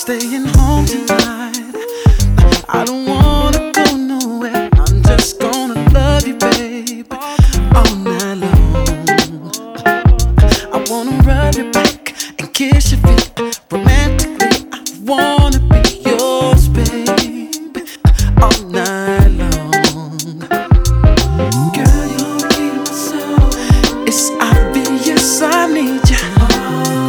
staying home tonight. I don't wanna go nowhere. I'm just gonna love you, babe, all night long. I wanna rub your back and kiss your feet